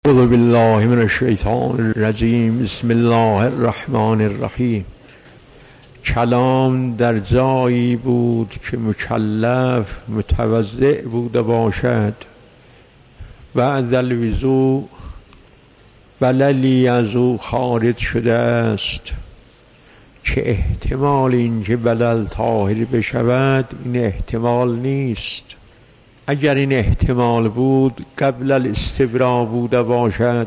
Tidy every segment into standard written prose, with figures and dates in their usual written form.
اعوذ بالله من الشیطان الرجیم. بسم الله الرحمن الرحیم. کلام در جایی بود که مکلف متوضع بوده باشد. بعد الوضوء بللی از او خارج شده است که احتمال اینکه بلل طاهر بشود این احتمال نیست. اگر این احتمال بود قبل الاستبراء بوده باشد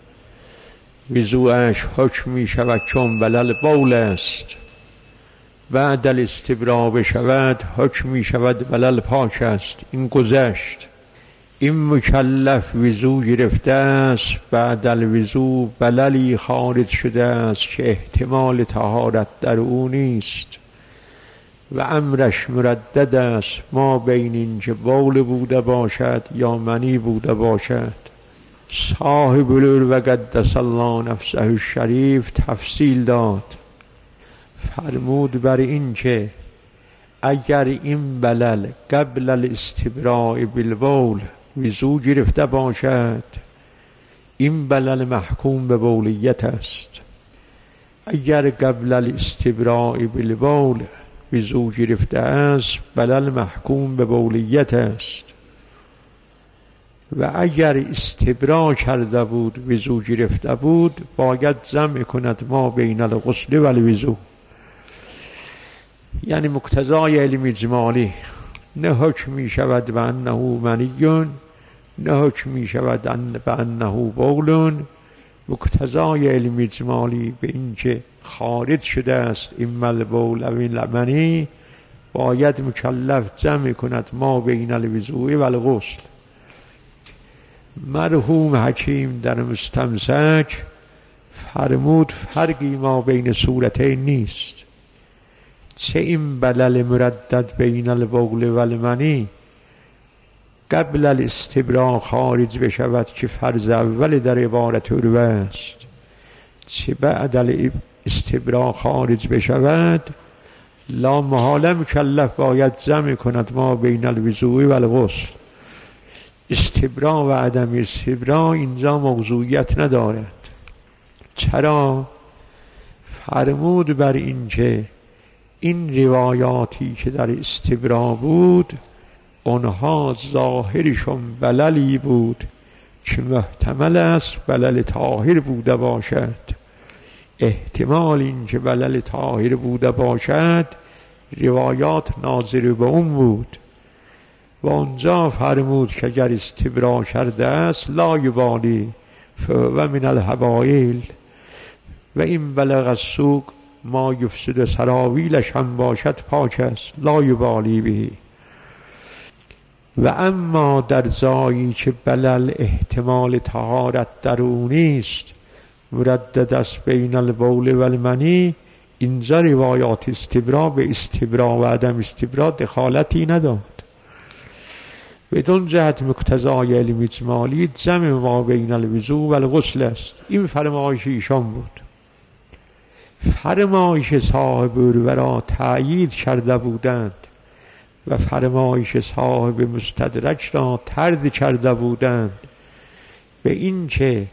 وضوءش حکم می شود چون بلل بول است. بعد الاستبراء بشود حکم می شود بلل پاک است. این گذشت. این مکلف وضو گرفته است، بعد الوضو بللی خارج شده است که احتمال طهارت در او نیست و امرش مردد است، ما بین اینکه بول بوده باشد یا منی بوده باشد. صاحب العلو قدس الله نفسه الشریف تفصیل داد، فرمود بر این که اگر این بلل قبل الاستبراء بالبول وضو گرفته باشد این بلل محکوم به بولیت است. اگر قبل الاستبراء بالبول وضو گرفته است بلل محکوم به بولیت است و اگر استبراء کرده بود وضو گرفته بود باید جمع کند ما بین الغسل و الوضو. یعنی مقتضای علم اجمالی، نه حکم می شود به انه منی، نه حکم می شود به انه بول. مقتضای علم اجمالی به این که خارج شده است اما البول او المنی باید مکلف جمع کند ما بین الوضوء و الغسل. مرحوم حکیم در مستمسک فرمود فرقی ما بین صورتین نیست، چه این بلل مردد بین البول و المنی قبل الاستبراء خارج بشود که فرض اول در عبارت عروه است، چه بعد الاستبراء خارج بشود لا محاله مکلف باید جمع کند ما بین الوضوء و الغسل. استبراء و عدم استبراء اینجا موضوعیت ندارد. چرا؟ فرمود بر این که این روایاتی که در استبراء بود اونها ظاهرشون بللی بود که محتمل است بلل طاهر بوده باشد. احتمال این که بلل طاهر بوده باشد روایات ناظر به اون بود و اونجا فرمود که اگر استبراء کرده است لا یبالی و من الحبایل و این بلغ السوق ما یفسد سراویلش هم باشد پاک است لا یبالی به. و اما در جایی که بلل احتمال طهارت در او نیست مردد است بین البول و المنی، اینجا روایات استبراء به استبراء و عدم استبراء دخالتی نداد. بدون جهت مقتضای علم اجمالی جمع ما بین الوضوء و الغسل است. این فرمایش ایشان بود. فرمایش صاحب الورا تأیید کرده بودند و فرمایش صاحب مستدرک را طرد کرده بودند به این که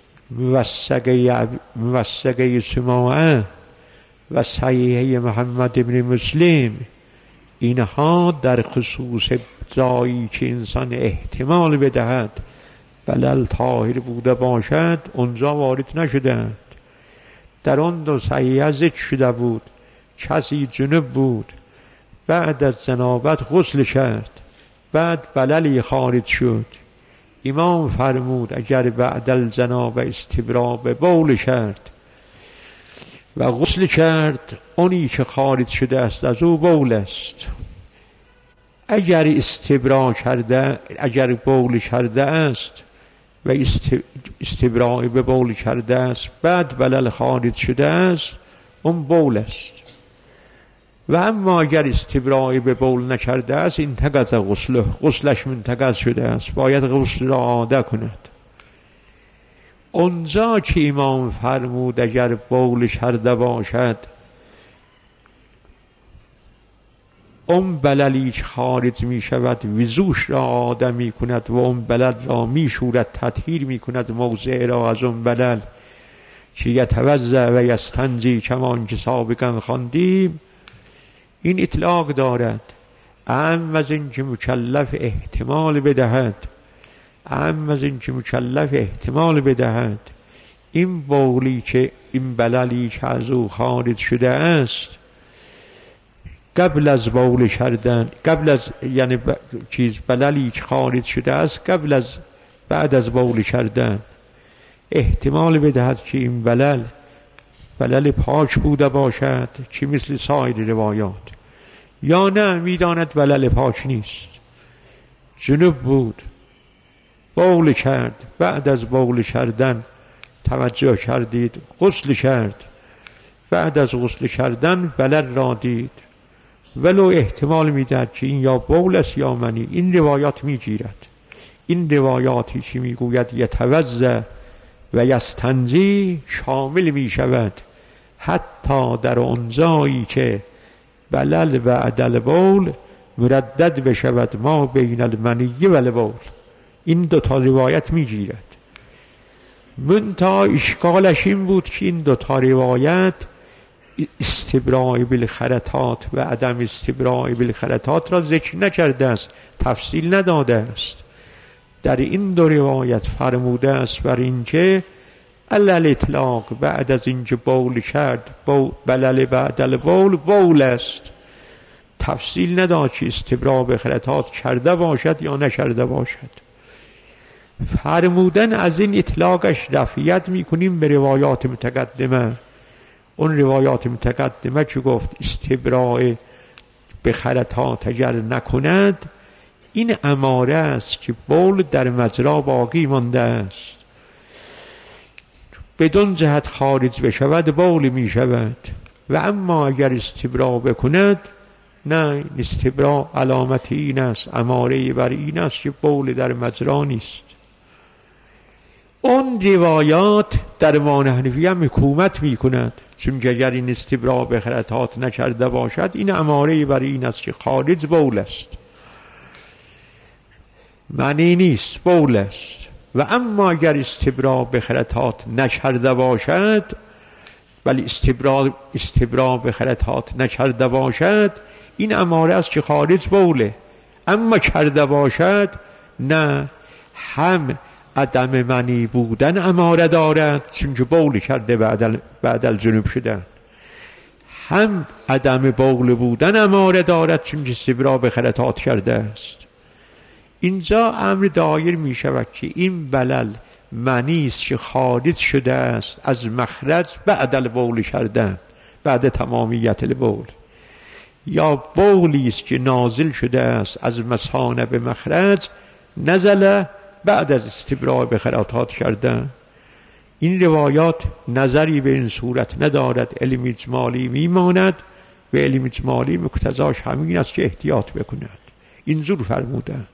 موثقه سماعه و صحیحه محمد ابن مسلم اینها در خصوص جایی که انسان احتمال بدهد بلل طاهر بوده باشد اونجا وارد نشدند. در آن دو صحیحه ذکر شده بود کسی جنب بود بعد از جنابت غسل کرد بعد بللی خارج شد، امام فرمود اگر بعد الجنابه استبراء به بول کرد و غسل کرد اونی که خارج شده است از او بول است. اگر استبراء کرده، اگر بول کرده است و استبراء به بول کرده است بعد بلل خارج شده است اون بول است. و اما اگر استبراء به بول نکرده است انتقض غسلش منتقض شده است، باید غسل را عاده کند. اونجا که امام فرمود اگر بول کرده باشد اون بللی که خارج می شود وضوش را آدم می کند و اون بلل را می شورد تطهیر می کند موضع را از اون بلل که یتوضأ و یستنجی کمان که سابقا خواندیم. این اطلاق دارد اعم از این که مکلف احتمال بدهد، اعم از این که مکلف احتمال بدهد این بولی که این بللی که از او خارج شده است قبل از بول کردن، قبل از یعنی بللی که خارج شده است قبل از بعد از بول کردن احتمال بدهد که این بلل پاک بوده باشد که مثل سایر روایات، یا نه میداند بلل پاک نیست، جنوب بود، بول کرد، بعد از بول کردن توجه کردید غسل کرد، بعد از غسل کردن بلل را دید، ولو احتمال میدهد که این یا بول است یا منی. این روایات میگیرد، این روایاتی که میگوید یتوضأ و یستنجی شامل میشود حتی در اون جایی که بلل بعد البول مردد بشود ما بین المنی و البول. این دوتا روایت میگیرد. منتها اشکالش این بود که این دوتا روایت استبراء بالخرطات و عدم استبراء بالخرطات را ذکر نکرده است، تفصیل نداده است. در این دو روایت فرموده است بر اینکه علل اطلاق بعد از اینکه بول کرد بلل بعد البول بول است، تفصیل نداد که استبراء بالخرطات کرده باشد یا نکرده باشد. فرمودن از این اطلاقش رفعیت میکنیم به روایات متقدمه. اون روایات متقدمه که گفت استبراء به خرطات اگر نکند این اماره است که بول در مجرا باقی مانده است، بدون جهت خارج بشود بول می شود. و اما اگر استبراء بکند نه، استبراء علامت این است، اماره بر این است که بول در مجرا نیست. اون روایات در امام حنفی هم حکومت می کند، چون اگر این استبراء به خرطات نکرده باشد این اماره بر این است که خارج بول است، معنی نیست، بول است. و اما اگر استبراء به خرطات نکرده باشد، ولی استبراء به خرطات نکرده باشد این اماره است که خارج بوله. اما کرده باشد نه، هم عدم منی بودن اماره دارد چون که بول کرده بعد الجنوب شدن، هم عدم بول بودن اماره دارد چون که استبراء به خرطات کرده است. اینجا امر دایر می شود که این بلل منی است که خارج شده است از مخرج بعد البول کردن، بعد تمامیت البول، یا بولی است که نازل شده است از مثانه به مخرج نزله بعد از استبراء به خرطات کردن. این روایات نظری به این صورت ندارد، علم اجمالی میماند و علم اجمالی مقتضاش همین است که احتیاط بکند. اینجور فرمودن.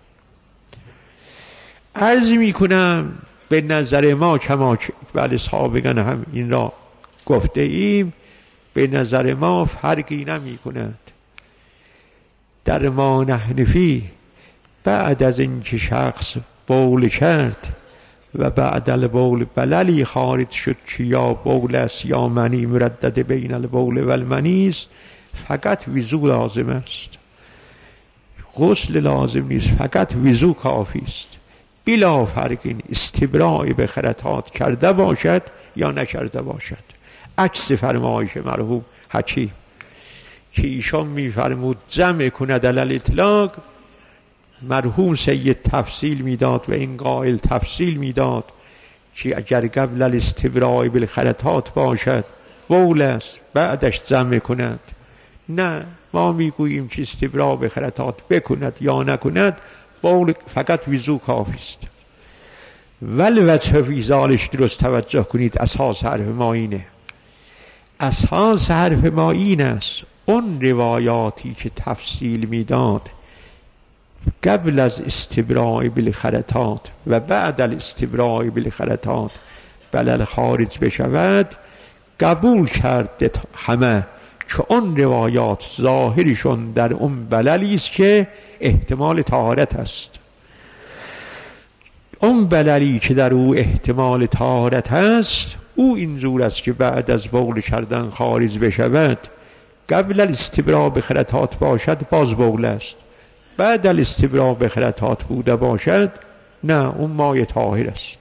عرض می کنم به نظر ما کما بله سابقا هم این را گفته ایم، به نظر ما فرقی نمی کند. در امام حنفی بعد از اینکه شخص بول کرد و بعد البول بللی خارج شد که یا بول است یا منی مردد بین البول و المنی است، فقط وضو لازم است، غسل لازم نیست، فقط وضو کافی است. بلا فرقین استبراء به خرطات کرده باشد یا نکرده باشد. عکس فرمایش مرحوم حکیم که ایشان میفرمود جمع کند علل اطلاق، مرحوم سید تفصیل میداد و این قائل تفصیل میداد که اگر قبل الاستبراء بالخرطات باشد بول است بعدش جمع کند. نه، ما میگوییم که استبراء به خرطات بکند یا نکند بول فقط وضو کافی است. ولی وجه فیزالش درست توجه کنید. اساس حرف ما اینه، اساس حرف ما این است اون روایاتی که تفصیل میداد قبل از استبراء بالخرطات و بعد الاستبراء بالخرطات بلل خارج بشود قبول کرد، همه که اون روایات ظاهرشون در اون بللی است که احتمال طهارت است. اون بللی که در او احتمال طهارت هست او اینجور است که بعد از بول کردن خارج بشود، قبل الاستبراء به خرطات باشد باز بول است، بعد الاستبراء به خرطات بوده باشد نه، اون مای طاهر است.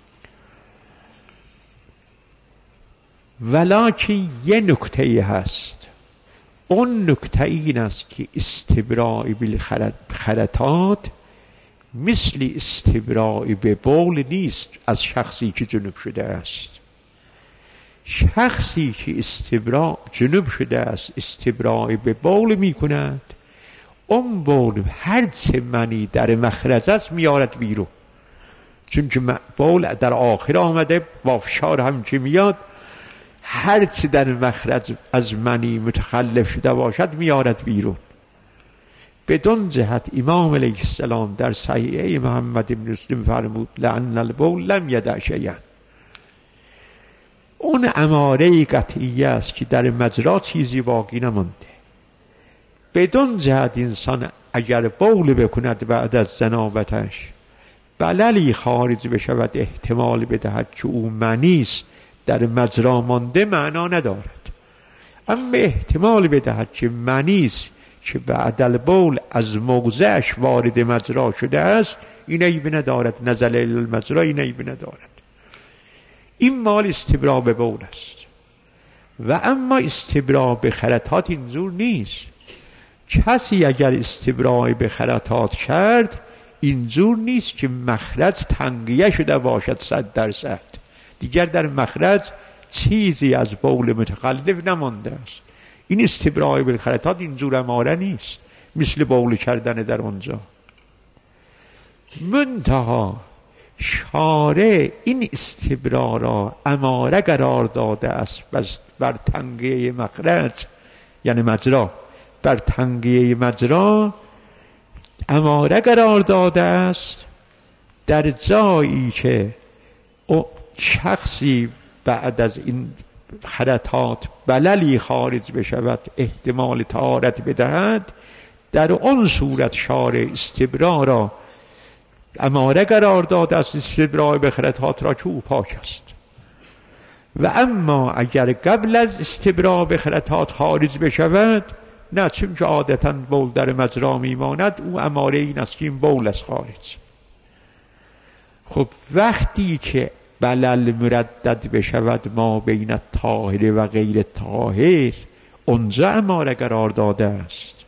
ولکن یه نکته هست، اون نکته این است که استبراء بالخرطات مثل استبراء به بول نیست از شخصی که جنوب شده است. شخصی که جنوب شده است استبراء به بول می کند، اون بول هر چه منی در مخرج است میارد بیرون، چون که بول در آخر آمده با فشار هم که میاد، هر چه در مخرج از منی متخلف شده باشد میارد بیرون. بدون جهت امام علیه السلام در صحیحه محمد بن مسلم فرمود لأن البول لم یدع شیئا. اون اماره قطعیه است که در مجرا چیزی باقی نمانده. بدون جهت انسان اگر بول بکند بعد از جنابتش بللی خارج بشود احتمال بدهد که او منی است در مجرا مانده معنا ندارد، اما احتمال بدهد که منی است که بعد البول از موضعش وارد مجرا شده است این عیب ندارد، نزل المجرا این عیب ندارد. این مال استبراء به بول است. و اما استبراء به خرطات اینجور نیست. کسی اگر استبراء به خرطات کرد اینجور نیست که مخرج تنگیه شده باشد 100%، دیگر در مخرج چیزی از بول متخلف نمانده است. این استبراء به خرطات اینجور اماره نیست مثل بول کردن در اونجا. منتها شارع این استبراء را اماره قرار داده است بر تنگیه مخرج، یعنی مجرا، بر تنگیه مجرا اماره قرار داده است در جایی که شخصی بعد از این خرطات بللی خارج بشود احتمال طهارت بدهد، در اون صورت شارع استبراء را اماره قرار داده است، استبراء به خرطات را که او پاک است. و اما اگر قبل از استبراء به خرطات خارج بشود نه، چون که عادتا بول در مجرا میماند، او اماره این است که این بول از خارج. خب وقتی که بلل مردد بشود ما بین طاهر و غیر طاهر اونجا اماره قرار داده است،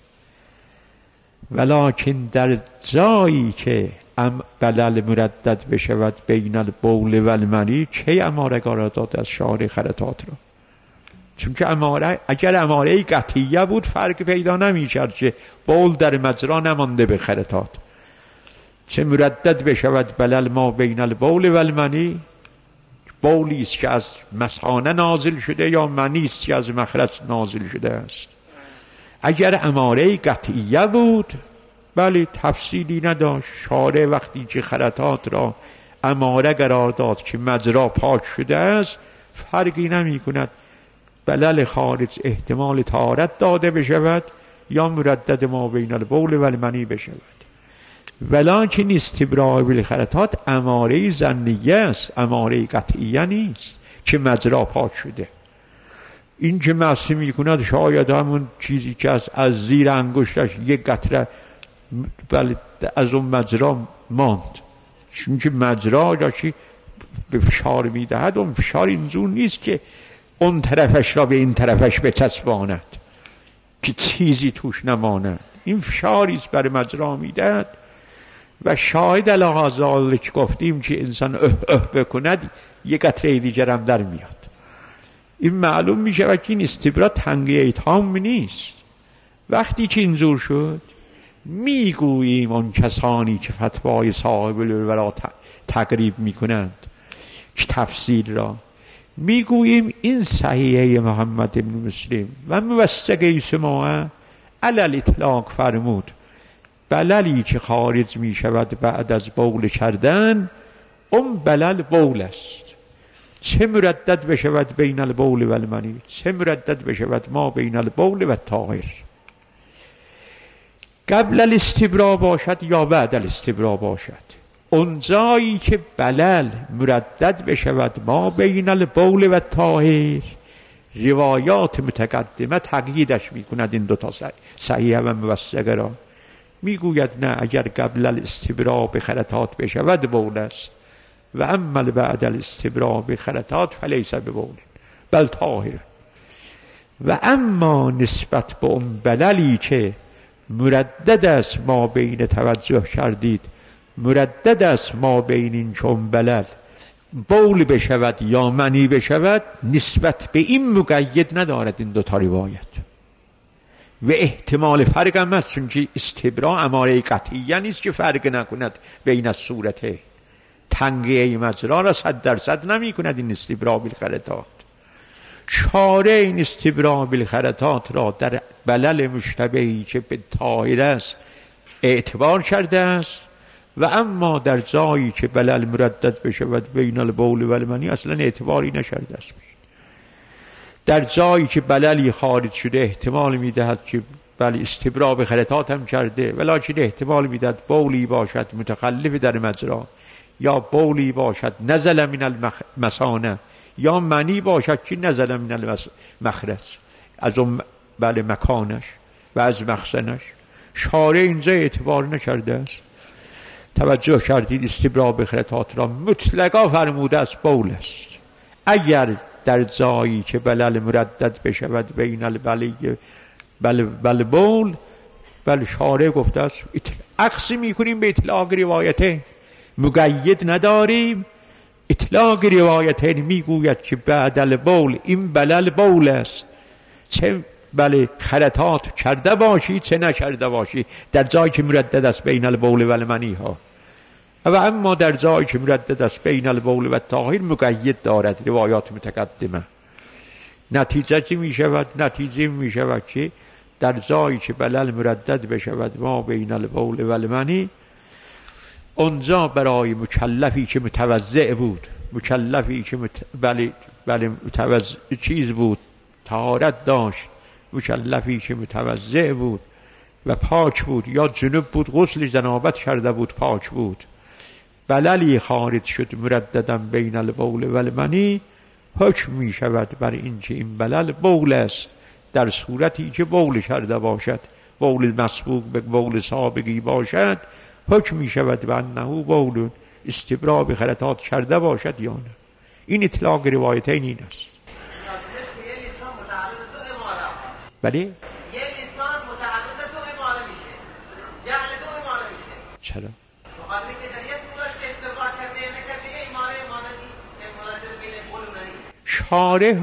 ولکن در جایی که بلل مردد بشود بین البول و المنی چه اماره قرار داده است شارع خرطات را؟ چون که اماره اگر اماره قطعیه بود فرق پیدا نمی‌کرد که بول در مجرا نمانده به خرطات. چه مردد بشود بلل ما بین البول و المنی، بولی است که از مثانه نازل شده یا منی است که از مخرج نازل شده است. اگر اماره قطعیه بود بله تفصیلی نداشت، شارع وقتی که خرطات را اماره قرار داد که مجرا پاک شده است فرقی نمی کند بلل خارج احتمال طهارت داده بشود یا مردد ما بین البول و المنی بشود. ولکن استبراء بالخرطات اماره ظنیه است، اماره قطعیه نیست که مجرا پاک شده. این که مسی می کند شاید همون چیزی که از زیر انگشتش یک قطره بله از اون مجرا ماند، چون که مجرا یا چی به فشار می دهد، اون فشار اینجور نیست که اون طرفش را به این طرفش بچسباند که چیزی توش نماند. این فشاری است بر مجرا می دهد و شاهد علی ذلک که گفتیم که انسان بکند یک قطره دیگر هم در میاد. این معلوم می شود که این استبراء تنگیه تام نیست. وقتی که اینجور شد میگوییم اون کسانی که فتوای صاحب الورا تقریب میکنند که تفسیر را میگوییم این صحیحه محمد بن مسلم و موثقه سماعه علی الاطلاق فرمود بللی که خارج می شود بعد از بول کردن اون بلل بول است، چه مردد بشود بین البول و المنی، چه مردد بشود ما بین البول و الطاهر. قبل الاستبراء باشد یا بعد الاستبراء باشد، اون جایی که بلل مردد بشود ما بین البول و الطاهر، روایات متقدمه تقییدش میکند این دوتا صحیح و موثقه را. میگوید نه، اگر قبل الاستبراء به خلطات بشود بول است و اما بعد الاستبراء به خلطات فلیس ببول بل طاهر. و اما نسبت به اون بللی که مردد است ما بین توجه کردید، مردد است ما بین این چون بلل بول بشود یا منی بشود، نسبت به این مقید ندارد این دوتا روایت و احتمال فرق هم هست، چون استبراء اماره قطعیه نیست که فرق نکند بین الصورته. تنقیه مجرا را 100% نمی کند این استبراء بالخلطات. چاره این استبراء بالخلطات را در بلل مشتبهی که به طاهر است اعتبار کرده است، و اما در جایی که بلل مردد بشود بین البول و المنی اصلا اعتباری نشده است. در جایی که بللی خارج شده احتمال میدهد که بله استبراء به خلطات هم کرده، ولکن احتمال میدهد بولی باشد متخلف در مجرا، یا بولی باشد نزل من المثانه، یا منی باشد که نزل من المخرج، از اون بله مکانش و از مخزنش. شارع اینجا اعتبار نکرده است. توجه کردید استبراء به خلطات را مطلقا فرموده است بول است. اگر در جایی که بلل مردد بشود بین البلی بل بول، بل شارع گفته است اخذ میکنیم به اطلاق روایته، مقید نداریم. اطلاق روایته میگوید که بعد البول این بلل بول است، چه بله خلطات کرده باشی چه نکرده باشی، در جایی که مردد است بین البول و المنی ها. و اما در جایی که مردد است بین البول و الطاهر مقید دارد روایات متقدمه. نتیجه می شود که در جایی که بلل مردد بشود ما بین البول و المنی، اونجا برای مکلفی که متوضع بود، مکلفی که چیز بود، طهارت داشت، مکلفی که متوضع بود و پاک بود، یا جنوب بود غسل جنابت کرده بود پاک بود، بللی خارج شد مردداً بین البول و المنی، حکم می شود بر این که این بلل بول است، در صورتی که بول کرده باشد، بول مسبوق به بول سابقی باشد، حکم می شود به انه بول استبراء به خلطات کرده باشد یا نه. این اطلاق روایتین این است. بله؟ یه لیسان متعرض تو اماره میشه، جهل تو اماره میشه. چرا؟ بخاطر که در یه صورت که استبراء کرده یا نکرده یه اماره بین بول و منی. شارع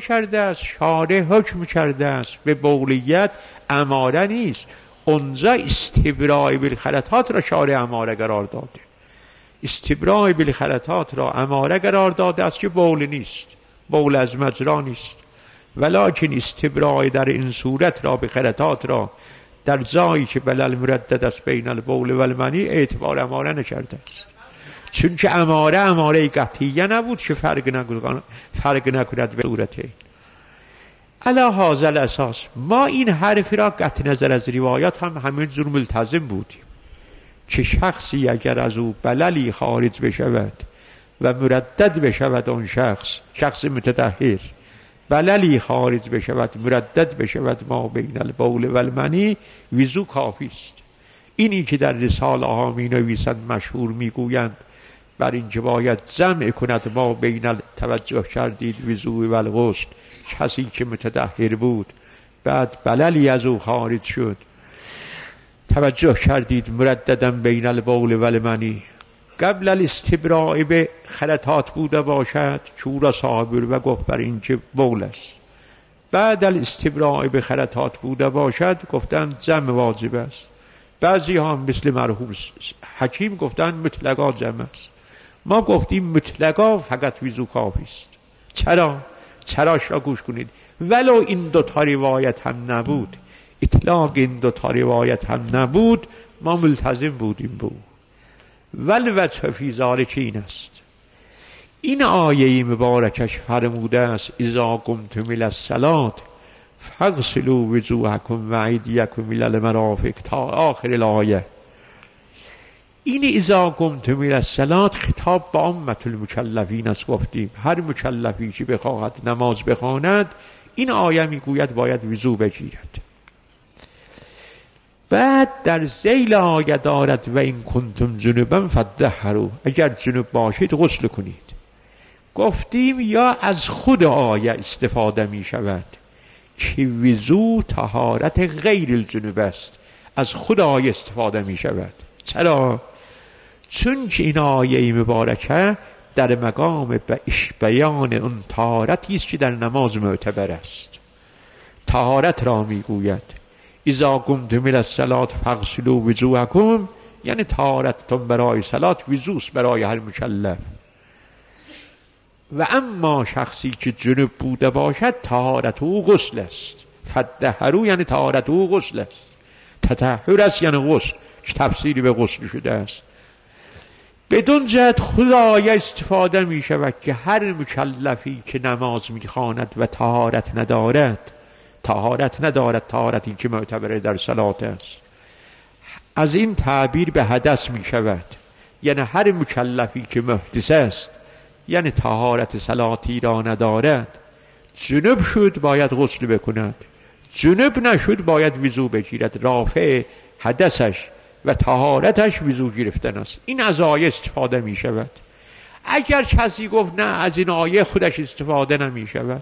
حکم کرده است به بولیت، اماره نیست. اونجا استبراء بالخلطات را شارع اماره قرار داده. استبراء بالخلطات را اماره قرار داده است که بول نیست، بول از مجرا نیست. ولکن استبراء در این صورت را به خلطات را در جایی که بلل مردد است بین البول و المنی اعتبار اماره نکرده است، چون که اماره قطعیه نبود که فرق نکند به صورته. علی هذا الاساس ما این حرف را قطع نظر از روایات هم همین جور ملتزم بودیم که شخصی اگر از او بللی خارج بشود و مردد بشود، اون شخص متطهر بللی خارج بشود مردد بشود ما بین البول و المنی، وضو کافی است. اینی که در رساله ها می نویسند مشهور میگویند بر این که باید جمع کند ما بین توجه کردید وضو و الغسل، کسی که متطهر بود بعد بللی از او خارج شد، توجه کردید مردداً بین البول و المنی، قبل الاستبراء به خلطات بوده باشد که او را صاحب و گفت بر این که بول است، بعد الاستبراء به خلطات بوده باشد گفتن جمع واجب است. بعضی ها مثل مرحوم حکیم گفتن مطلقا جمع است. ما گفتیم مطلقا فقط وضو کافی است. چراش را گوش کنید. ولو این دوتا روایت هم نبود، اطلاق این دوتا روایت هم نبود، ما ملتزم بودیم به او. ولی وجه فی ذلک این است، این آیه مبارکش فرموده است اذا قمتم الی الصلاة فاغسلوا وجوهکم و ایدیکم الی المرافق تا آخر الآیه. این اذا قمتم الی الصلاة خطاب به امت المکلفین است. گفتیم هر مکلفی که بخواهد نماز بخواند این آیه میگوید باید وضو بگیرد. بعد در ذیل آیه دارد و این کنتم جنبا فطهروا، اگر جنوب باشید غسل کنید. گفتیم یا از خود آیه استفاده می شود که وضو طهارت غیر الجنوب است، از خود آیه استفاده می شود. چرا؟ چون که این آیه مبارکه در مقام بیان اون طهارتی است که در نماز معتبر است. طهارت را می گوید اذا قمتم الی الصلاة فاغسلوا وجوهکم، یعنی طهارتتون برای صلات وضوست برای هر مکلف. و اما شخصی که جنوب بوده باشد طهارت او غسل است. فطهروا یعنی طهارت او غسل است. تطهر است یعنی غسل، که تفسیری به غسل شده است. بدون جهت خدای استفاده می شود که هر مکلفی که نماز می خواند و طهارت ندارد، طهارتی که معتبر در صلات است، از این تعبیر به حدث می شود. یعنی هر مکلفی که محدث است، یعنی طهارت صلاتی را ندارد، جنب شد باید غسل بکند، جنب نشد باید وضو بگیرد. رافع حدثش و طهارتش وضو گرفتن است. این از آیه استفاده می شود. اگر کسی گفت نه از این آیه خودش استفاده نمی شود،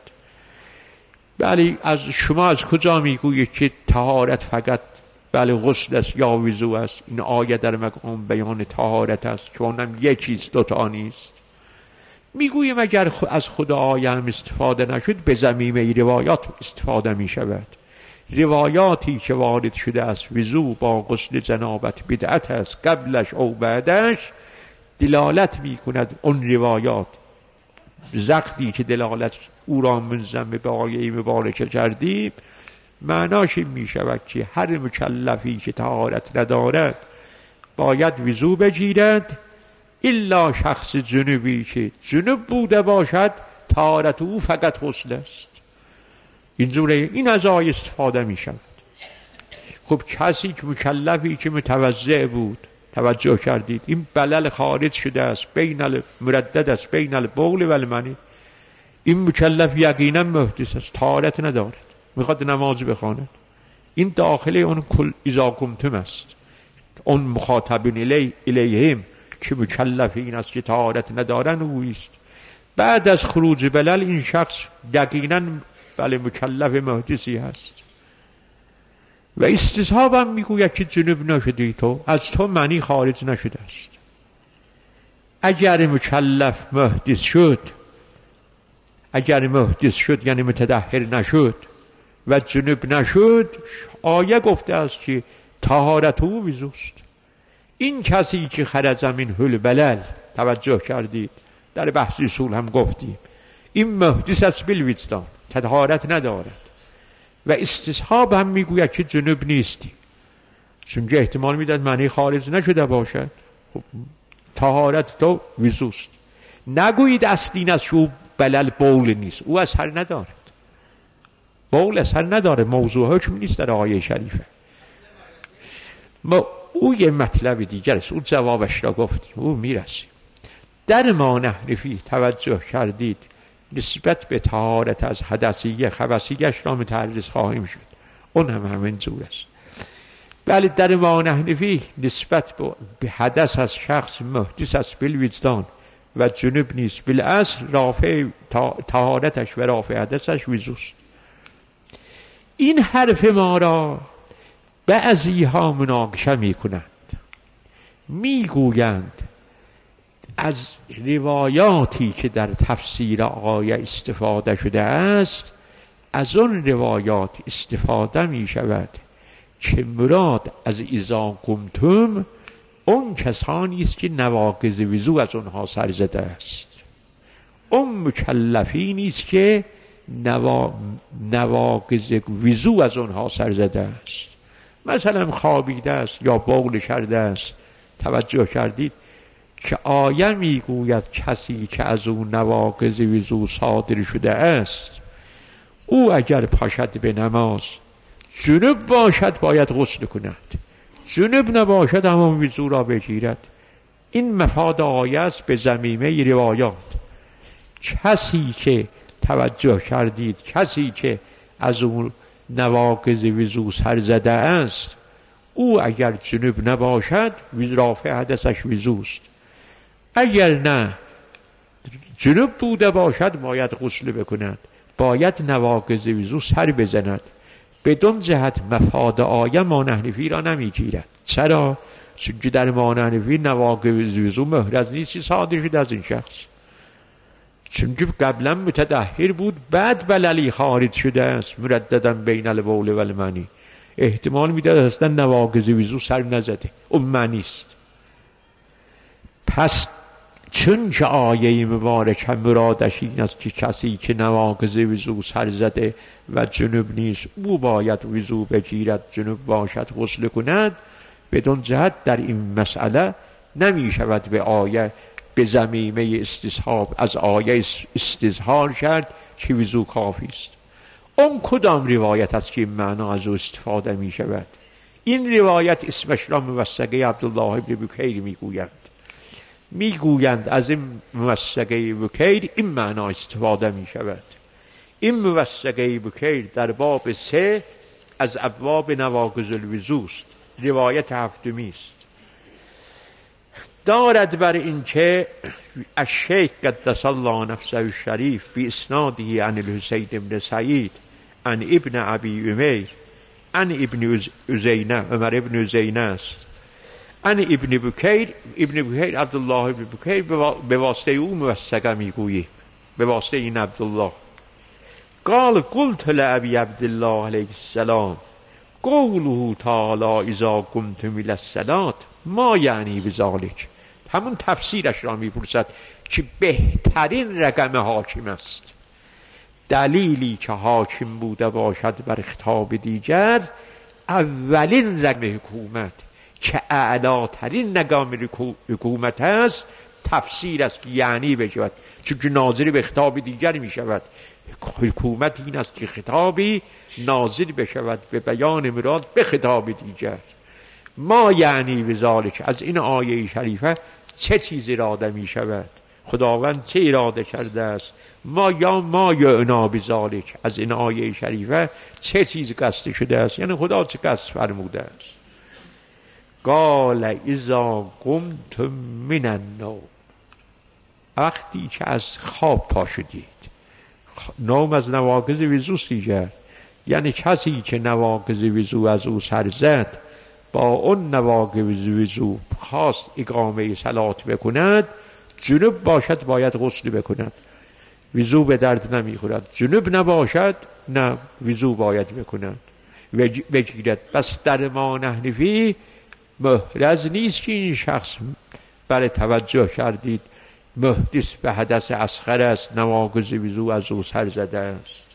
بله از شما از کجا می گویید که طهارت فقط بله غسل است یا وضو است؟ این آیه در مقام بیان طهارت است که اونم یکیست، دوتا نیست. میگویم اگر از خود آیه هم استفاده نشد به ضمیمه روایات استفاده می شود. روایاتی که وارد شده است وضو با غسل جنابت بدعت است قبلش او بعدش، دلالت می کند اون روایات زقدی که دلالت او را منضم به آیه مبارکه کردیم، معناش این می شود که هر مکلفی که طهارت ندارد باید وضو بگیرد، الا شخص جنوبی که جنوب بوده باشد طهارت او فقط غسل است. اینجوره این از آیه استفاده می شود. خب کسی که مکلفی که متوضع بود، توجه کردید این بلل خارج شده است بین مردد است بین البول و المنی، این مکلف یقینا محدث است، طهارت ندارد، میخواد نماز بخواند، این داخل اون کل اذا قمتم است. اون مخاطبین الیهم که مکلفین است که طهارت ندارن اویست. بعد از خروج بلل این شخص یقینا بله مکلف محدثی هست. و استصحابم میگوید که جنوب نشدی تو، از تو منی خارج نشده است. اگر مکلف محدث شد یعنی متطهر نشد و جنوب نشد، آیه گفته است که طهارت او وضوست. این کسی که خرج من البلل، توجه کردید در بحث اصول هم گفتیم این محدث است بالوجدان، طهارت ندارد. و استصحاب هم میگوید که جنوب نیستی، چون که احتمال میداد معنی خارج نشده باشد. خب طهارت تو وضوست. نگویید اصلی این است او بلل بول نیست، او اثر ندارد، بول اثر نداره، موضوع حکم نیست در آیه شریفه. ما او یه مطلب دیگر است، اون جوابش را گفتیم، او میرسیم. در ما نحنفی توجه کردید نسبت به طهارت از حدثیه خبثیش را متعرض خواهیم شد، اون هم همین جور است. بله در ما نحنفی نسبت به حدث از شخص محدث است بالوجدان و جنوب نیست، بالاصل رافع طهارتش و رافع حدثش وضوست. این حرف ما را بعضی ها مناقشه می کنند، می گویند از روایاتی که در تفسیر آیه استفاده شده است، از اون روایات استفاده می شود که مراد از اذا قمتم اون کسانی است که نواقض وضو از اونها سر زده است، اون مکلفینی است که نواقض وضو از اونها سر زده است. مثلا خوابیده است یا بول کرده است، توجه کردید که آیه میگوید کسی که از او نواقض وضو صادر شده است او اگر پاشد به نماز جنب باشد باید غسل کند، جنب نباشد همون وضو را بگیرد. این مفاد آیه است به ضمیمه روایات. کسی که توجه کردید کسی که از اون نواقض وضو سر زده است او اگر جنب نباشد رافع حدثش وضوست، اگر نه جنب بوده باشد باید غسل بکند، باید نواقض وضو سر بزند. بدون جهت مفاد آیه مانع حنفی را نمیگیرد. چرا؟ چون که در مانع حنفی نواقض وضو محرز نیستی صادر شده از این شخص، چون که قبلا متطهر بود بعد بللی خارج شده است مرددا بین البول و المنی، احتمال میداد اصلا نواقض وضو سر نزده، اون معنی است. پس چون که آیه مبارک مرادش این است که کسی که نواقض وضو سر زده و جنب نیست او باید وضو بگیرد، جنب باشد غسل کند، بدون جهت در این مسئله نمی شود به آیه به ضمیمه استصحاب از آیه استظهار کرد که وضو کافی است. اون کدام روایت است که این معنا از او استفاده می شود؟ این روایت اسمش را موثقه عبدالله ابن بکیر میگویند از این موثقه بکیر این معنا استفاده می شود. این موثقه بکیر در باب 3 از ابواب نواقض الوضو است، روایت هفتمی است. دارد بر این که الشیخ قدس الله نفسه الشریف باسناده عن الحسین بن سعید عن ابن ابی امیر عن ابن عزینه عمر ابن عزینه است عن ابن بکیر عبدالله ابن بکیر به واسطه او موثقه میگویی، به واسطه این عبدالله. قال قلت لابی عبدالله علیه السلام قوله تعالی اذا قمتم الی الصلاة ما یعنی بذلک، همون تفسیرش را میپرسد که بهترین رقم حاکم است. دلیلی که حاکم بوده باشد بر خطاب دیگر اولین رقم حکومت که اعلاترین رقم حکومت است تفسیر است که یعنی بشود، چون که ناظر به خطاب دیگر می شود. حکومت این است که خطابی ناظر بشود به بیان مراد به خطاب دیگر. ما یعنی بذالک، از این آیه شریفه چه چیز اراده می شود؟ خداوند چه اراده کرده است؟ ما یعنا بذالک، از این آیه شریفه چه چیز قصد شده است؟ یعنی خدا چه قصد فرموده است؟ قال اذا قمتم من النوم، وقتی که از خواب پا شدید. نوم از نواقض وضو دیگر، یعنی کسی که نواقض وضو از او سر زد با اون نواقض وضو خواست اقامه صلات بکند، جنوب باشد باید غسل بکند، وضو به درد نمیخورد. جنوب نباشد نه وضو باید بکند بگیرد. بس در ما حنفی محرز نیست که این شخص برای توجه کردید محدث به حدث اصغر است، نواقض وضو از او سر زده است.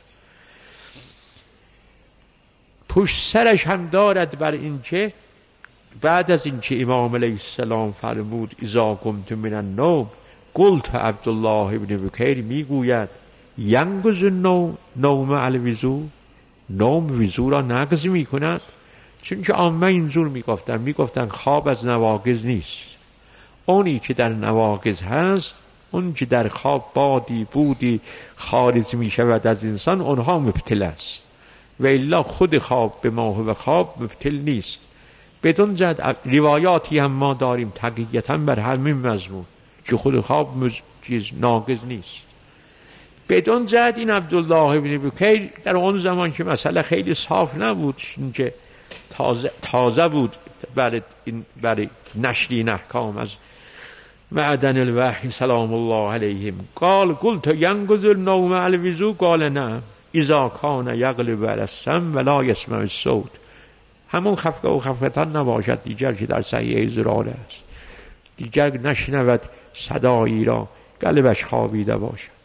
پشت سرش هم دارد بر این که بعد از این که امام علیه السلام فرمود اذا قمتم من النوم، قلت عبدالله ابن بکیر میگوید ینقض نوم الوضو، نوم وضو را نقض میکند. چون که عامه اینجور میگفتن خواب از نواقض نیست، اونی که در نواقض هست، اون که در خواب بادی بودی خارج می شود از انسان، اونها مبتل است، و الا خود خواب به ما و خواب مبتل نیست. بدون جد روایاتی هم ما داریم تقییتا بر همین مضمون که خود خواب چیز ناقض نیست. بدون جد این عبدالله ابن بکیر در اون زمان که مسئله خیلی صاف نبود، که تازه بود برای نشر این احکام از معدن الوحی سلام الله علیهم، قلت ینقض النوم الوضو، قال نه اذا کان یغلب علی السمع ولا یسمع الصوت، همون خفقه و خفتان نباشد دیگر که در صحیح زرار است، دیگر نشنود صدایی را، قلبش خوابیده باشد.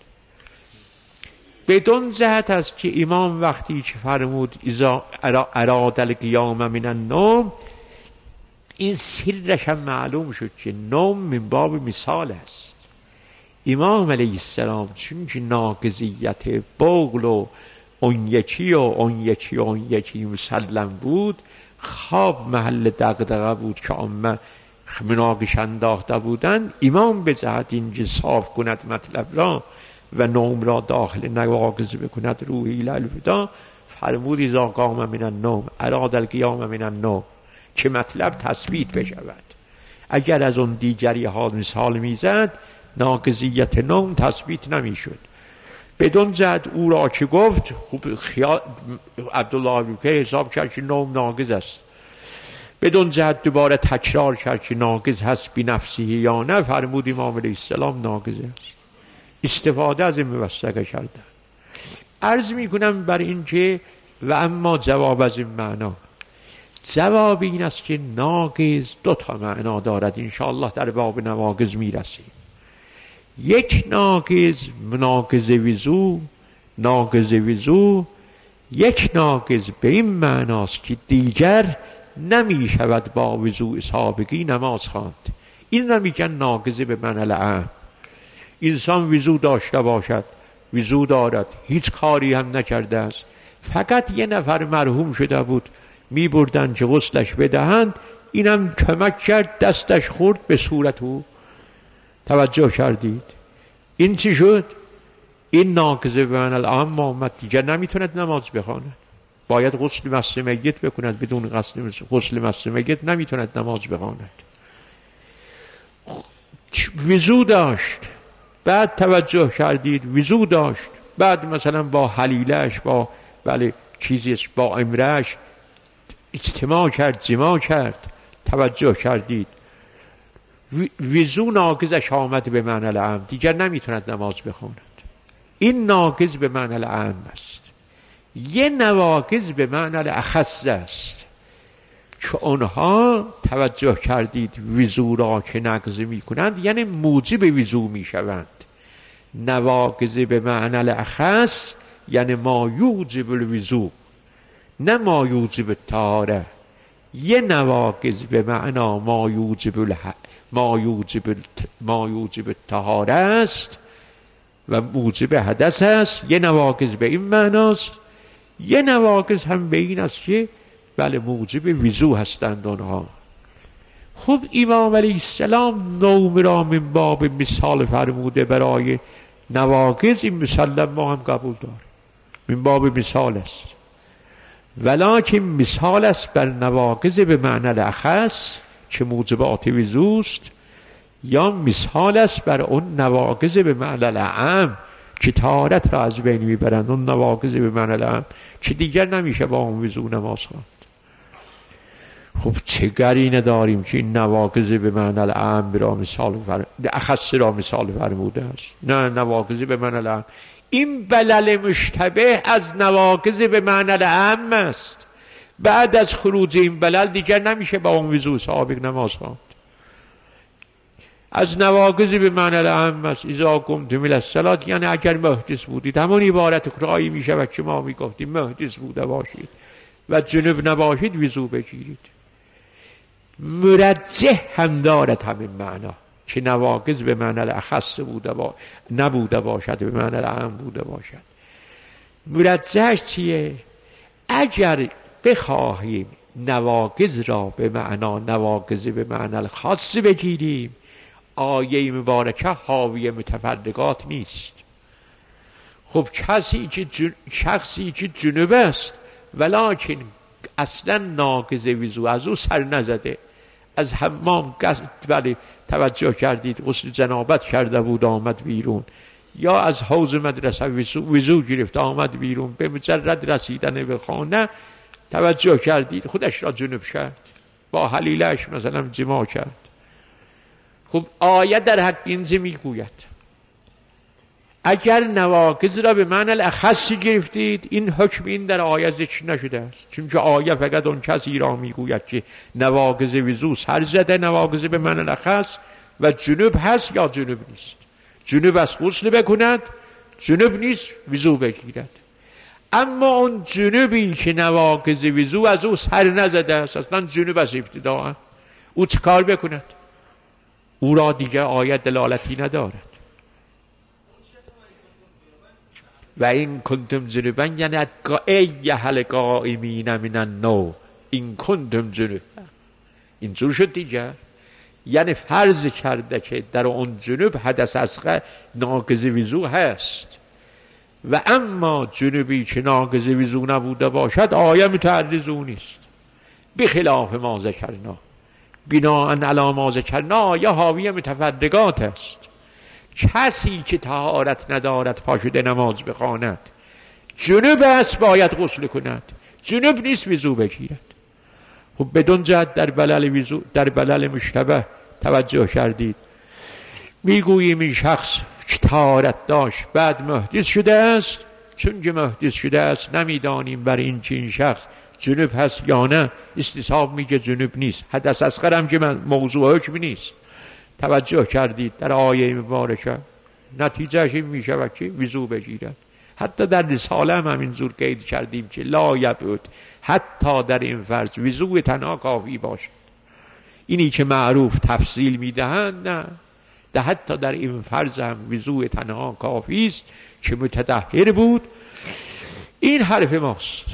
بدون جهت است که امام وقتی که فرمود اذا اراد القیام من النوم، این سرش هم معلوم شد که نوم من باب مثال است. امام علیه السلام چون که ناقضیت بغل و اون یکی مسلم بود، خواب محل دغدغه بود که عامه مناقش انداخته بودند. امام به جهت اینکه صاف کند مطلب را و نوم را داخل نواقض بکند روحی الالفدا، فرمود اذا قام من النوم اراد القیام من النوم، که مطلب تثبیت بشود. اگر از اون دیگری ها مثال میزد ناقضیت نوم تثبیت نمیشد. بدون جهت او را که گفت خوب خیال عبدالله بن حساب کرد که نوم ناقض است، بدون جهت دوباره تکرار کرد که ناقض هست بی نفسه یا نه، فرمود امام علیه السلام ناقض است. استفاده از این موثقه کردن. عرض میکنم بر این که و اما جواب از این معنا، جواب این است که ناقض دو تا معنا دارد. انشاءالله در باب نواقض میرسیم. یک ناقض ناقض وضو، یک ناقض به این معناست که دیگر نمی شود با وضوء سابقی نماز خواند. این را میگن ناقض به معنی العام. انسان وضو داشته باشد، وضو دارد، هیچ کاری هم نکرده است، فقط یه نفر مرحوم شده بود می بردن که غسلش بدهند، اینم کمک کرد دستش خورد به صورت او. توجه کردید؟ این چی شد؟ این ناقض به معنی العام آمد، دیگر نمیتوند نماز بخواند، باید غسل مس میت بکند، بدون غسل مس میت نمیتوند نماز بخواند. وضو داشت، بعد توجه کردید وضو داشت، بعد مثلا با حلیلش با چیزیش با امرش اجتماع کرد، جماع کرد، توجه کردید وضو ناقضش آمد به معنی العام، دیگر نمیتوند نماز بخواند. این ناقض به معنی العام است. یه نواقض به معنی الاخص است که اونها توجه کردید وضو را که نقض میکنند یعنی موجب وضو میشوند. نواقض به معنی الاخص یعنی ما یوجب الوضو، نه ما یوجب الطهاره. یه نواقض به معنا ما یوجب الطهاره است و موجب حدث است. یه نواقض به این معناست، یه نواقض هم به این است که موجب وضو هستند آنها. خب امام علیه السلام نوم را من باب مثال فرموده برای نواقض، این مسلم ما هم قبول داریم، من باب مثال است، ولکن مثال است بر نواقض به معنی الاخص که موجبات وضوست، یا مثال است بر اون نواقض به معنی العام که طهارت را از بین میبرند. اون نواقض به معنی العام که دیگر نمیشه با اون وضو نماز خواند. خب چه قرینه داریم که این نواقض به معنی العام را مثال اخص را مثال فرموده است؟ نه، نواقض به معنی العام. این بلل مشتبه از نواقض به معنی العام است. بعد از خروج این بلل دیگر نمیشه با اون وضو سابق نماز خواند. از نواقض به معنی العام است. اذا قمتم الی الصلاة، یعنی اگر محدث بودید، همون عبارت اخرایی میشه و که ما میگفتیم محدث بوده باشید و جنب نباشید وضو بگیرید. مرجح هم دارد همین معنا که نواقض به معنی الاخص نبوده باشد، به معنی العام بوده باشد. مرجحش چیه؟ اگر بخواهیم نواقض را به معنا نواقض به معنی الخاص بگیریم، آیه مبارکه حاوی متفرقات نیست. خب شخصی که جنوب است ولکن اصلا ناقض وضو از او سر نزده، از حمام توجه کردید غسل جنابت کرده بود آمد بیرون، یا از حوض مدرسه وضو گرفت آمد بیرون، به مجرد رسیدن به خانه توجه کردید خودش را جنوب کرد، با حلیلش مثلا جماع کرد. خب آیه در حق این میگوید اگر نواقض را به معنی الاخصی گرفتید، این حکم این در آیه ذکر نشده است، چون که آیه فقط اون کسی را میگوید که نواقض وضو سر زده، نواقض به معنی الاخص، و جنوب هست یا جنوب نیست. جنوب است غسل بکند، جنوب نیست وضو بگیرد. اما اون جنوبی که نواقض وضو از او سر نزده است، اصلا جنوب است ابتداء، او چه کار بکند؟ او را دیگه آیت دلالتی ندارد. و این کنتم جنوبا یعنی ای اهل قائمین من النو این کنتم جنوبا، اینجور شد دیگه. یعنی فرض کرده که در اون جنوب حدث اصغر ناقض وضو هست و اما جنوبی که ناقض وضو نبوده باشد آیه متعرض او نیست، بخلاف ما ذکرنا. بناء علی ما ذکرنا آیه حاوی متفرقات است. کسی که طهارت ندارد پاشده نماز بخواند، جنوب است باید غسل کند، جنوب نیست وضو بگیرد. خب بدون جهت در بلل وضو، در بلل مشتبه توجه کردید. میگوییم این شخص که طهارت داشت بعد محدث شده است، چون که محدث شده است نمیدانیم بر این که این شخص جنوب هست یا نه. استصحاب میگه جنوب نیست. حدث اصغر هم که موضوع حکم نیست. توجه کردید در آیه مبارکه نتیجهش این میشه که وضو بگیرد. حتی در رساله هم همین زور قید کردیم که لا یبعد، حتی در این فرض وضو تنها کافی باشد. اینی که معروف تفصیل میدهند نه، ده حتی در این فرض هم وضو تنها کافی است که متطهر بود. این حرف ماست.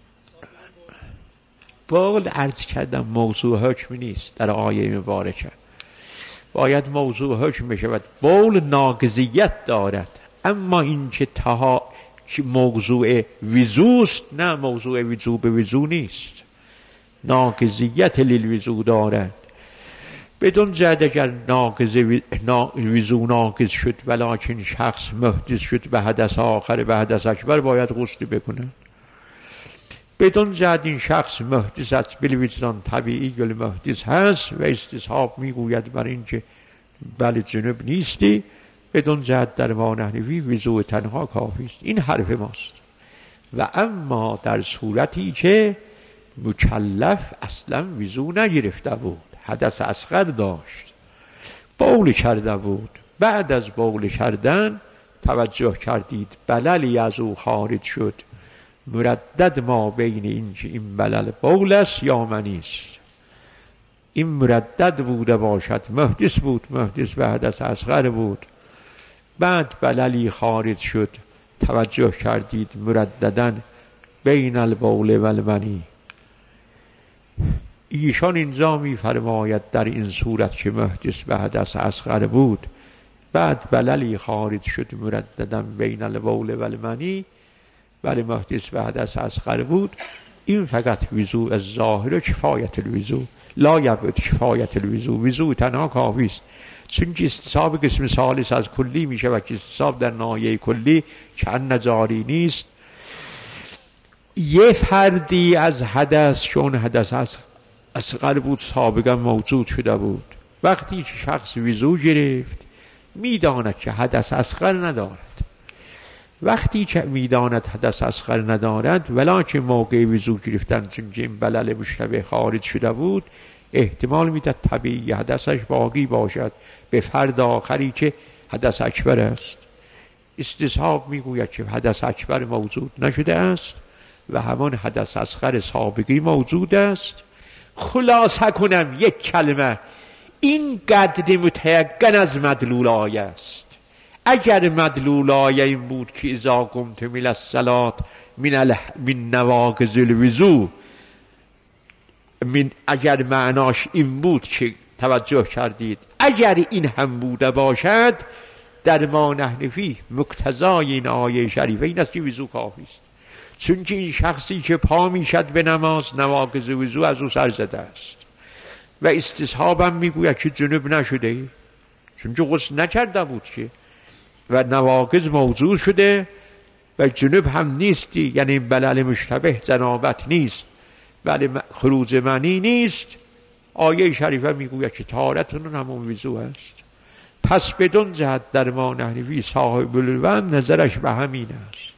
باقل عرض کردم موضوع حکم نیست در آیه مبارکه، باید موضوع حکم بشود. بول ناقضیت دارد، اما این که که موضوع وضوست، نه موضوع وضو به وضو نیست، ناقضیت للوضو دارد. بدون جهت اگر وضو ناقض شد ولکن شخص محدث شد به حدث آخر به حدث اکبر باید غسل بکنه. بدون جهت این شخص محدث است، بالوجدان طبیعی گل محدث هست و استصحاب میگوید بر این که بله جنوب نیستی، بدون جهت در ما نحنفی وضو تنها کافی است. این حرف ماست. و اما در صورتی که مکلف اصلا وضو نگرفته بود، حدث اصغر داشت، بول کرده بود، بعد از بول کردن توجه کردید بللی از او خارج شد، مردد ما بین این که این بلل بول است یا منی است. این مردد بوده باشد، محدث بود، محدث به حدث اصغر بود، بعد بللی خارج شد، توجه کردید مرددن بین البول و المنی. ایشان اینجا می فرماید در این صورت که محدث به حدث اصغر بود، بعد بللی خارج شد مرددن بین البول و المنی، ولی محدث به حدث اصغر بود، این فقط وضوء الظاهر کفایت الوضوء، لا یبعد کفایت الوضوء، وضوء تنها کافی است. چون که استصحاب قسم ثالث از کلی میشه و که استصحاب در ناحیه کلی چند جاری نیست. یه فردی از حدث، چون حدث اصغر بود سابقا موجود شده بود، وقتی که شخص وضو گرفت میداند که حدث اصغر ندارد. وقتی که میداند حدث اصغر ندارد ولکن موقع وضو گرفتن چون که این بلل مشتبه خارج شده بود، احتمال میداد طبیعی حدثش باقی باشد به فرد آخری که حدث اکبر است. استصحاب میگوید که حدث اکبر موجود نشده است و همان حدث اصغر سابقی موجود است. خلاصه کنم یک کلمه، این قدر متیقن از مدلول آیه است. اگر مدلول آیه این بود که اذا قمت من الصلاة من نواقض الوضو، اگر معناش این بود که توجه کردید، اگر این هم بوده باشد در ما نحنفی مقتضای این آیه شریفه این است که وضو کافی است. چون که این شخصی که پا میشد به نماز نواقض وضو از او سر زده است و استصحابم میگوید که جنوب نشده، چون که غسل نکرده بود که و نواقض موضوع شده و جنوب هم نیستی، یعنی بلل مشتبه جنابت نیست ولی خروج منی نیست. آیه شریفه میگوید که طهارتون همون وضو است. پس بدون جهت در ما نحنفی صاحب الوند نظرش به همین است.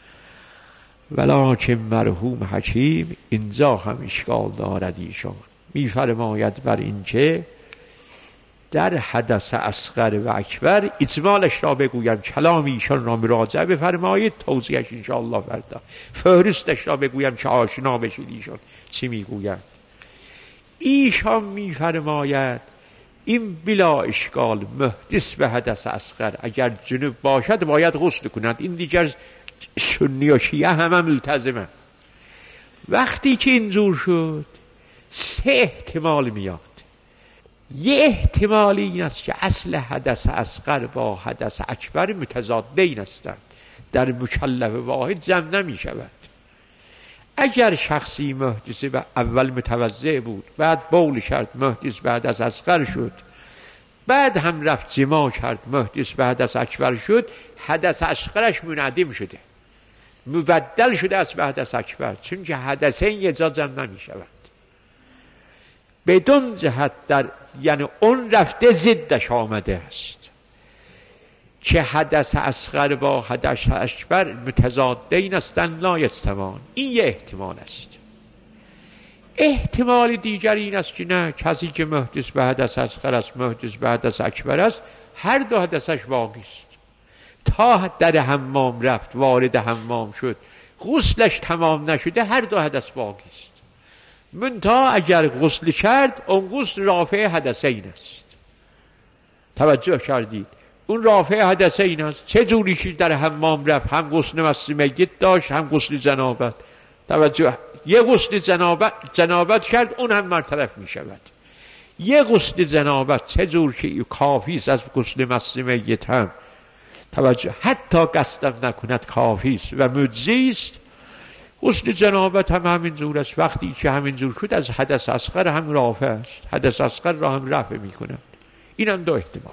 ولکن مرحوم حکیم اینجا هم اشکال دارد. ایشان میفرماید بر این که در حدث اصغر و اکبر اجمالش را بگویم، کلام ایشان را مراجعه بفرمایید، توضیحش انشاءالله فردا، فهرستش را بگویم که آشنا بشید ایشان چی میگویند. ایشان میفرماید این بلا اشکال محدث به حدث اصغر، اگر جنوب باشد باید غسل کنند. این دیگر سنی و شیعه همه ملتزمه. وقتی که اینجور شد 3 احتمال میاد. یه احتمال این است که اصل حدث اصغر با حدث اکبر متضادین هستند، در مکلف واحد جمع نمی شود. اگر شخصی محدث به اول متوضع بود، بعد بول کرد محدث به حدث اصغر شد، بعد هم رفت جماع کرد محدث به حدث اکبر شد، حدث اصغرش منعدم شده، مبدل شده از به حدث اکبر، چون که حدثین یه جا جمع نمی شود. بدون جهت یعنی اون رفته ضدش آمده است که حدث اصغر با حدث اکبر متضادین هستند لا یجتمعان. این یه احتمال است. احتمال دیگر این است که نه، کسی که محدث به حدث اصغر است محدث به حدث اکبر است، هر دو حدثش باقی است. تا در حمام رفت، وارد حمام شد، غسلش تمام نشده، هر دو حدث باقی است. منتها اگر غسل کرد، اون غسل رافع حدثین است. توجه کردید؟ اون رافع حدثین است. چه جوری که در حمام رفت، هم غسل مس میت داشت، هم غسل جنابت. توجه، یه غسل جنابت کرد، اون هم مرترف می شود. یه غسل جنابت چه جور که کافی است از غسل مس میت هم، توجه، حتی قصدم نکند کافی است و مجزی است. غسل جنابت هم همین جور است. وقتی که همین جور شد، از حدث اصغر هم رافع است، حدث اصغر را هم رفع می کند. این هم 2 احتمال.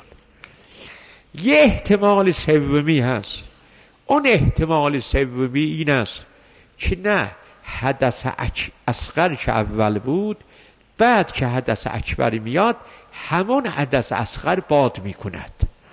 یه احتمال سومی هست. اون احتمال سومی این است که نه، حدث اصغر که اول بود، بعد که حدث اکبر میاد، همون حدث اصغر باد می کند،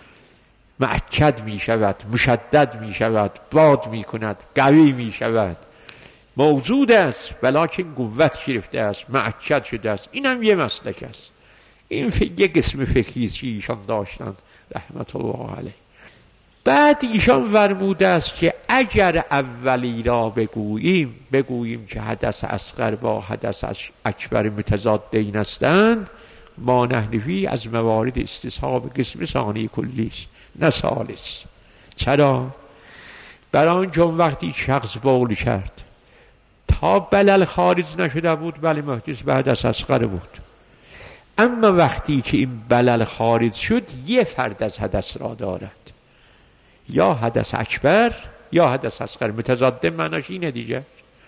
مؤکد می شود، مشدد می شود، باد می کند، قوی می شود، موجود است ولکن قوت گرفته است، مؤکد شده است. این هم یه مسلک است. این یک قسم فقهی است که ایشان داشتند رحمت الله علیه. بعد ایشان فرموده است که اگر اولی را بگوییم که حدث اصغر با حدث اکبر متضادین هستند، ما نحنفی از موارد استصحاب قسم ثانی کلی است، نه ثالث. چرا؟ برای چون وقتی شخص بول کرد تا بلل خارج نشده بود، بله محدث به حدث اصغر بود. اما وقتی که این بلل خارج شد، یه فرد از حدث را دارد، یا حدث اکبر یا حدث اصغر. متضاد معناش اینه دیگه.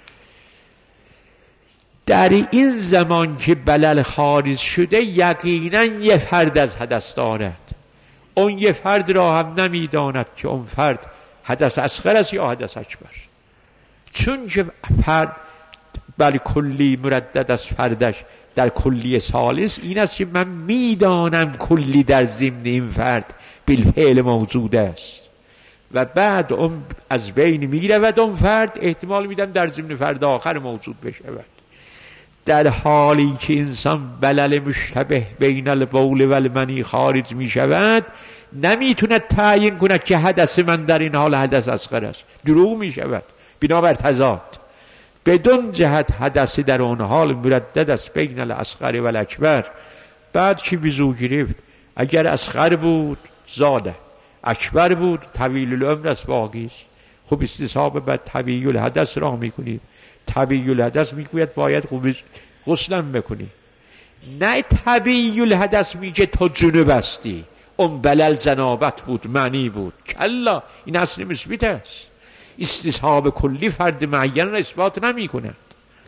در این زمان که بلل خارج شده، یقینا یه فرد از حدث دارد. اون یه فرد را هم نمیداند که اون فرد حدث اصغر است یا حدث اکبر، چون که فرد بله کلی مردد از فردش در کلی ثالث این است که من میدانم کلی در ضمن این فرد بالفعل موجود است و بعد اون از بین میرود، اون فرد احتمال میدم در ضمن فرد آخر موجود بشود. در حالی که انسان بلل مشتبه بین البول و المنی خارج میشود، نمیتونه تعیین کند که حدث من در این حال حدث اصغر است، دروغ میشود بنابر تضاد. بدون جهت حدثی در اون حال مردد است بین الاصغر و الاکبر. بعد که وضو گرفت، اگر اصغر بود زاده، اکبر بود طویل العمر است، باقی است. خب استصحاب بعد طبیعی الحدث را میکنید. طبیعی الحدث میگوید باید غسلم بکنی، نه طبیعی الحدث میگه تو جنوب هستی، اون بلل جنابت بود، معنی بود. کلا، این اصل مثبت است. استصحاب کلی فرد معین را اثبات نمی کند،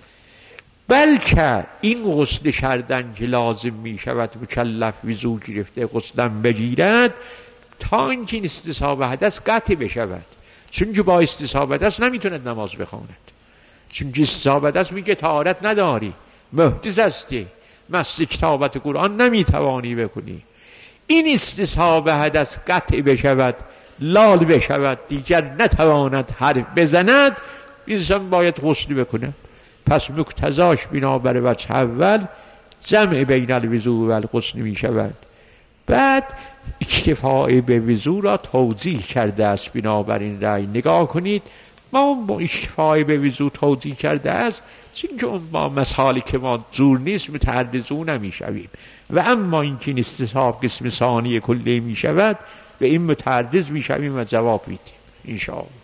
بلکه این غسل کردن که لازم می شود مکلف وضو گرفته غسلم بگیرد تا اینکه استصحاب حدث قطع بشود، چون که با استصحاب حدث نمیتوند نماز بخواند، چون که استصحاب حدث میگه طهارت نداری، محدث هستی، مس کتابت قرآن نمیتوانی بکنی. این استصحاب حدث قطع بشود، لال بشود، دیگر نتواند حرف بزند، انسان باید غسل بکنه. پس مقتضاش بنابر وجه اول جمع بین الوضوء و الغسل می شود. بعد اکتفاء به وضوء را توضیح کرده است. بنابراین رأی نگاه کنید، ما اون اشتفای به وضو توضیح کرده است، چون که اون با مسالک ما زور نیست متعرض او نمیشویم، و اما اینکه این استصحاب قسم ثانی کلی میشود و این متعرض میشویم و جواب میدیم انشاءالله.